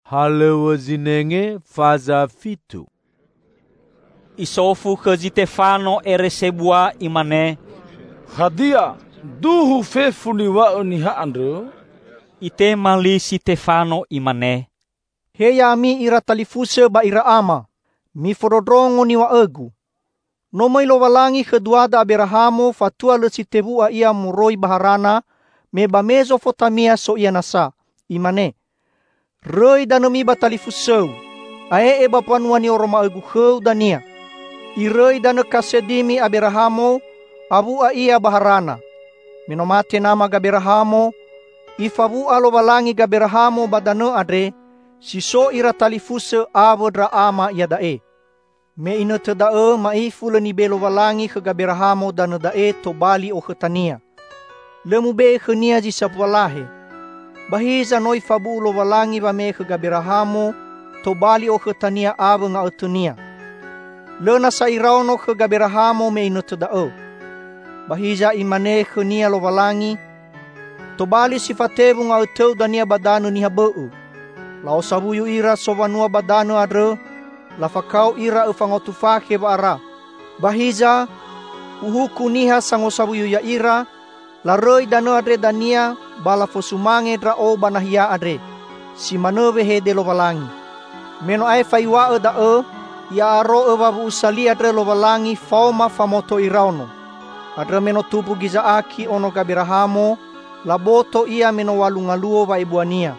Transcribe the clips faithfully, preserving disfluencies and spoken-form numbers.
halewa zinenge faza fitu. Isofu ke Stefano ere sebua imane. Hadia duhu fefu ni wa ni ha andro. Ite mali Stefano imane. Heya mi ira talifuse ba ira ama. Mi forodrongo ni wa egu. No mai lo walangi keduada Abrahamo fatua le sitebua ia muroi baharana me bamezo fotamia so ia nasa. Imane. Roi danomi batalifuseu. Ae e bapanuani oroma egu heu dania. Iroi dana kasedimi Abrahamo abu a ia baharana. Minomate nama Abrahamo. Ifabu alo walangi Abrahamo badano adre. Siso ira talifuse avodra ama ia dae. Me ina te dae mai fula ni belo walangi ke Abrahamo dana dae to bali o ketania. Lemu be khania ji sapwalahe. Bahiza noi fabu lo walangi ba me ke Abrahamo to bali o ketania ava nga utunia. Lena sa irauno ke Abrahamo me ina te dae. Bahiza imane khania lo walangi to bali sifatebu nga uteu dania badanu ni habeu. Lao sabuyu ira sowanua badanu adre. La fakau ira ufangotufake ba ara. Bahiza uhuku niha sango sabuyu ya ira. La roi danu adre dania bala fosumange dra o banahia adre. Si manove he de lo walangi. Meno ai faiwa e da e. Ya aro e wabu usali adre lo walangi fauma famoto irauno. Adre meno tupu giza aki ono Abrahamo. La boto ia meno walungaluo wa ibuania.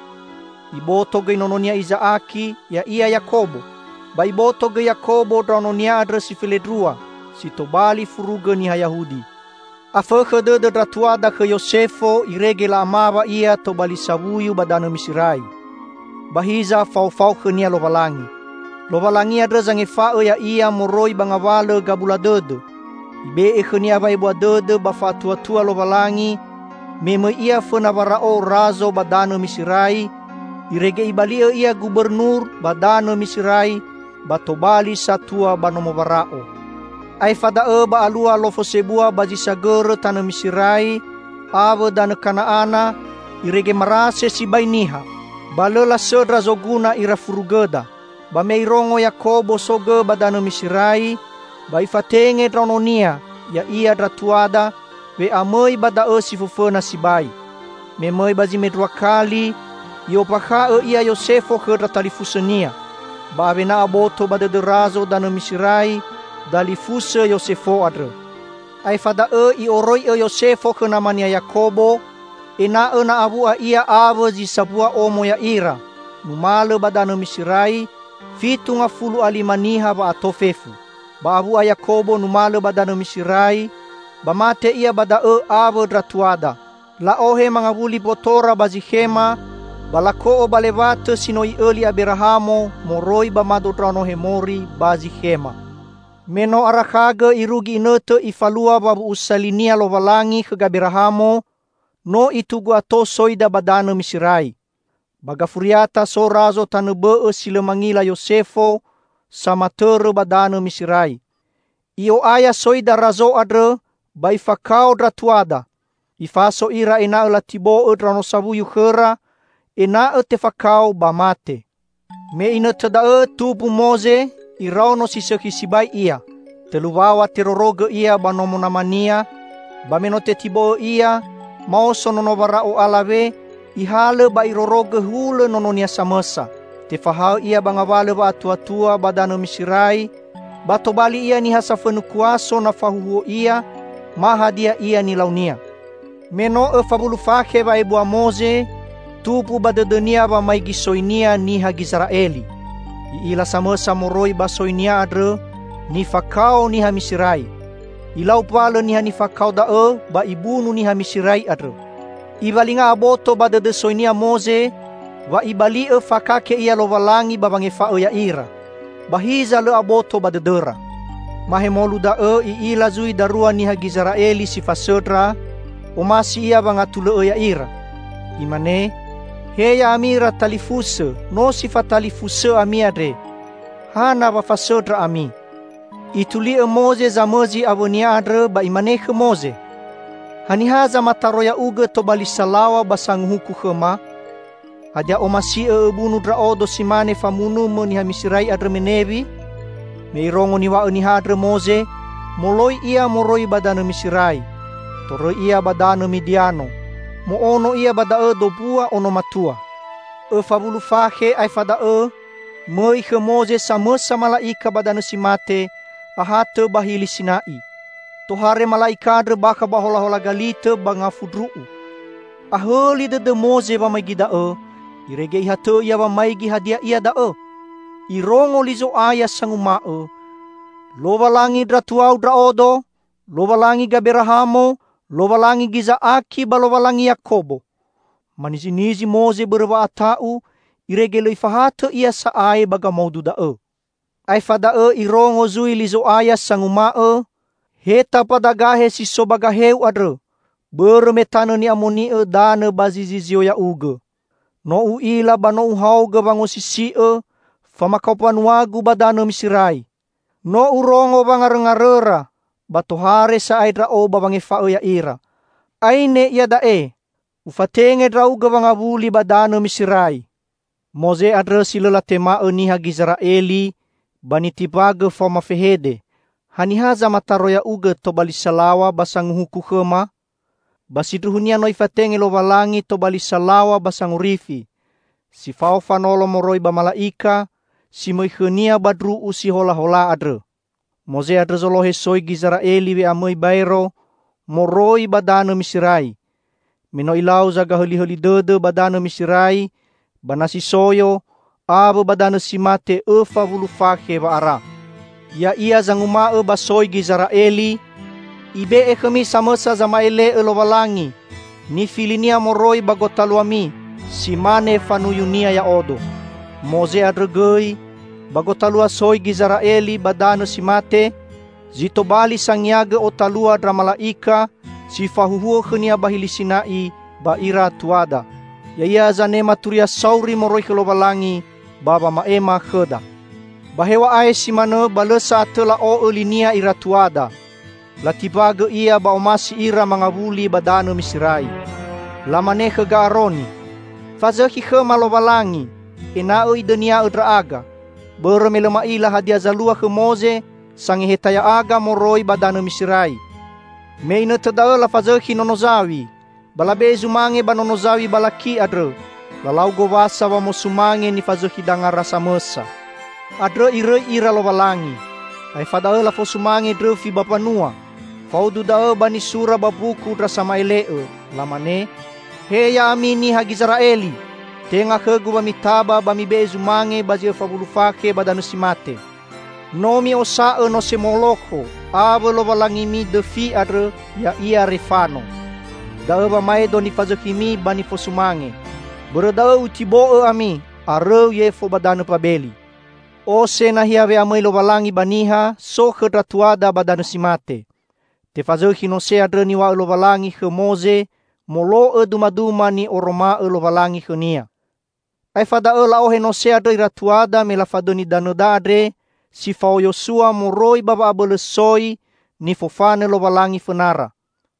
Iboto ge nononia Izaaki ya ia Yakobo. Ba iboto ge Yakobo drononia adre si Filedrua. Si tobali furuge ni ha Yahudi. Afeke de de dratuada ke Yosefo irege la amava ia tobali sabuyu badano Misirai. Bahiza fau fau ke nia lo walangi. Lo walangi adre zange fao ya ia moroi bangawale gabula dede. Ibe e ke nia vai bua dede ba fatua tua lo walangi. Meme ia fena warao razo badano Misirai. Irege ibalia ia gubernur badano Misirai batobali satua banomo warao. Ai fada e ba alua lofo sebua baji sagere tana Misirai ave dana Kanaana irege marase si bainiha. Balela sedra zoguna ira furugeda. Ba meirongo Yakobo soge badano Misirai ba ifatenge drononia ya ia dratuada we amoi bada e si fufena si bai. Memoi baji medua kali Yo pakha e ia Yosefo ke talifusenia. Ba avena aboto bade de razo dana Misirai dalifuse Yosefo adre. Ai fada e i oroi e Yosefo ke namania Yakobo. Ena e na abu a ia ave ji sabua omo ya ira. Numale badana Misirai fitu nga fulu alimaniha ba atofefu. Ba abu a Yakobo numale badana Misirai. Ba mate ia bada e ave dratuada. La ohe mangabuli botora bazi hema. Balako o balevate sinoi eli Abrahamo moroi bamado trano hemori bazi hema. Meno arakaga irugi inete ifalua babu usalinia lo walangi ke Abrahamo no itugu ato soida badano Misirai. Bagafuriata so razo tanebe silemangila Yosefo sama tere badano Misirai. Iyo aya soida razo adre baifakao dratuada. Ifaso ira ena elatibo edrano sabuyu khera. Ena e te fakau ba mate. Me ina te da e tupu Moze irauno si seki sibai ia. Te luwawa te roroge ia ba nomo namania. Ba meno te tibo ia. Mauso nono warao alawe. Ihale ba iroroge hule nononia samesa. Te fahau ia ba ngawale ba atua-tua ba dano Misirai. Ba tobali ia ni hasafenu kuaso na fahuho ia. Maha dia ia ni launia. Meno e fabulu fake ba ebua Moze. Tupu badedenia ba mai gisoinia ni ha Gizraeli. Iila samesa moroi ba soinia adre ni fakao ni ha Misirai. Ilau pale ni ha ni fakao da e ba ibunu ni ha Misirai adre. Ibalinga aboto badede soinia Moze wa ibali e fakake ia lo walangi babange fao ya ira. Bahiza le aboto badedera. Mahemolu da e iila zui darua ni ha Gizraeli si fasedra o masi ia bangatule e ya ira. Imane heya amira talifuse no sifa talifuse amiadre. Hana wa fasedra ami. Ituli e Moze za mezi avonia adre ba imane ke Moze. Hanihaza mataroya uge to bali salawa basang huku khema. Hadia o masi e bunu dra odo simane famunu mo ni hamisirai adre menevi. Meirongo ni wa ni hadre Moze, moloi ia moroi badana misirai. Toro ia badana Midiano. Mo ono ia bada e do bua ono matua. E fabulu fahe ai fada e, moi ke Moze samesa malaika badana simate, ahate bahili Sinai. Tohare malaika adre baka bahola-hola galite banga fudruu. Aheli de de Moze ba mai gida e, irege ihate ia ba mai gi hadia ia da e. Irongo lizo aya sanguma e. Loba langi dra tuau dra odo, loba langi Gaberahamo, loba langi giza aki ba loba langi Yakobo. Manisi-nisi Moze berwa atau, irege loi fahate ia sa ai baga maudu da e. Ai fada e irongo zui lizo aya sanguma e, heta padagahe si sobagaheu adre. Bermetana ni amoni e dana bazizizio ya uge. No uila ba no uhauga bango sisi e, famakau panuagu badana misirai. No urongo bangarengarera, batohare sa aidra o babange fao ya ira. Aine ia dae, ufatenge dra uga bangabuli badana misirai. Moze adre silela tema e niha Gizraeli, banitibaga fama fehede. Hanihaza mataroya uga tobalisalawa basanguhuku khema, basidruhunia noi fatenge lo balangi tobalisalawa basangurifi. Si fao fanolo moroi ba malaika, si moikhenia badru usi hola-hola adre. Moze adre zolohe soi Gizraeli we amoi bairo, moroi badana misirai. Mino ilau zaga heli-heli dede badana misirai, banasi soyo, abo badana simate e favulu fakhe ba ara. Ya ia zanguma e basoi Gizraeli, ibe e kami samesa zamaele e lowalangi, ni filinia moroi bagotaluami, simane fanuyunia ya odo. Moze adregei, bagotalua soi Gizraeli badana simate, zitobali sangyaga o talua dra malaika, si fahuhua khenia bahili Sinai, ba ira tuada. Ya ia zane maturia sauri moroi ke lowalangi, baba maema kheda. Bahewa ai simane balesa tela o elinia ira tuada. Latibaga ia ba omasi ira mangabuli badana misirai. Lamane ke gaaroni. Fazahi ke malowalangi, ena e idenia edra aga. Bermelema ila hadia zalua ke Moze, sange hetaya aga moroi badana misirai. Meina tadaela fazahi nonozawi, balabe zumange ba nonozawi balaki adre. Lalau gowasa wa mosumange ni fazahi dangar rasa mesa. Adre ire ira lowalangi. Ai fadaela fosumange dre fi bapanua. Faudu dae bani sura babuku dra samaele e. Lamane, heya amini ha Gizraeli. Tenga kegu bamitaba bamibezu mange bazi fabulufake badanu simate. Nomi osa e no semoloko, ave lowalangi mi defi adre ya ia refano. Dae ba mae doni fazokimi bani fosumange. Beredae utibo e ami, are ye fo badanu pabeli. O sena hiawe amai lowalangi baniha, so kedratuada badanu simate. Te fazohi no se adre ni wa lowalangi ke Moze, molo e duma-duma ni oroma e lowalangi ke nia. Ai fada e la ohe no se adre iratuada me la fadoni danoda adre, si fao Yosua moroi baba abele soi, ni fofane lowalangi fenara.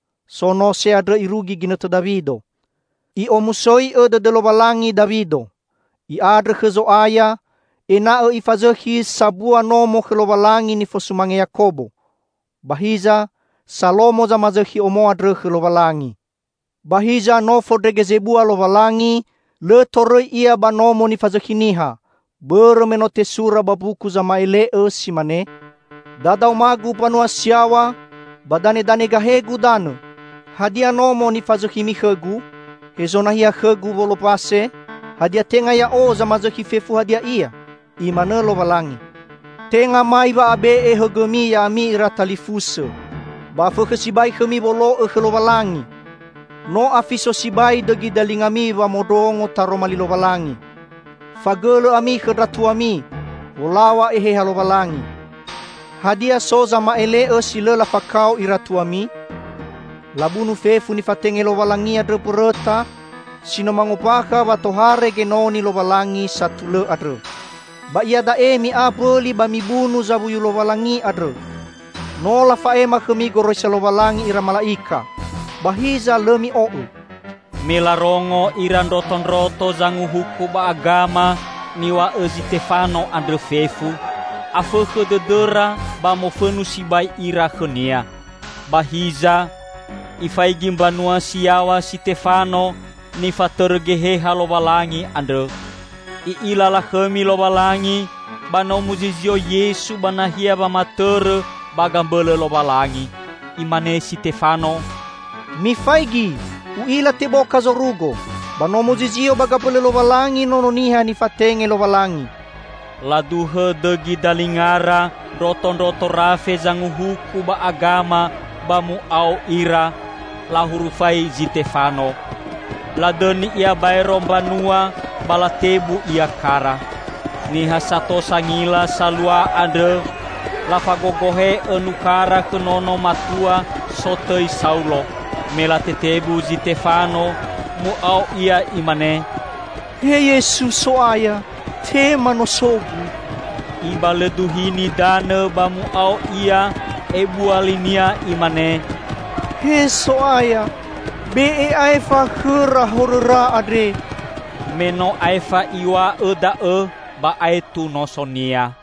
So no se adre irugi gineto Davido. I omusoi e de de lowalangi Davido. I adre ke Zoaya, ena e ifazohi sabua nomo ke lowalangi ni fosumange Yakobo. Bahiza, Salomo za mazohi omo adre ke lowalangi. Bahiza no fodrege zebua lowalangi, le toroi ia banomo ni fazohi niha. Bermeno tesura babuku za maele e simane. Dadau magu panua siawa, badane-dane gahegu danu. Hadia nomo ni fazohi mi khegu, hezona hia khegu volopase, hadia tenga ya o za mazohi fefu hadia ia. Imane lowalangi. Tenga mai ba abe e hegemi ya mi iratalifuse. Ba fe sibai khemi bolo e lowalangi. No afiso sibai degi dalingami ba modongo taromali lowalangi. Fagelo ami kedratuami, wolawa ehe halowalangi. Hadia soza maele e silela fakau iratuami. Labunu fefu ni fatenge lowalangi adre pureta, sino mangopaka batohare genoni lowalangi satule adre. Ba ia dae mi apeli ba mi bunu zabuyu lowalangi adre. No la faema khemi goroi lowalangi ira malaika. Bahiza lemi ou. Melarongo iran roton-roto zangu huku ba agama niwa e Stefano andre fefu. Afe ke dedera ba mo fenu sibai ira khenia. Bahiza ifai gimbanua siawa Stefano ni fatergehe halobalangi andre. I ilala kemi lobalangi bano muzizio Yesu banahia ba matere bagambele lobalangi. Imane Stefano Mi faigi uila tebo kazorugo bano muzizio bagambele lobalangi nononiha ni fatenge lobalangi. Laduhe degi dalingara roton-roto rafe zangu huku ba agama bamu au ira la hurufai Stefano. Ladeni ia bairo banua balatebu ia kara. Niha sato sangila salua ande la fagogohe enukara kenono matua sotei Saulo. Melatetebu Stefano mu au ia imane. He Yesus soaya te manosogu. Iba leduhini dane bamu au ia ebu alinia imane. He soaya be e aifa khura horra adre. Meno aifa iwa eda e ba aitu nosonia.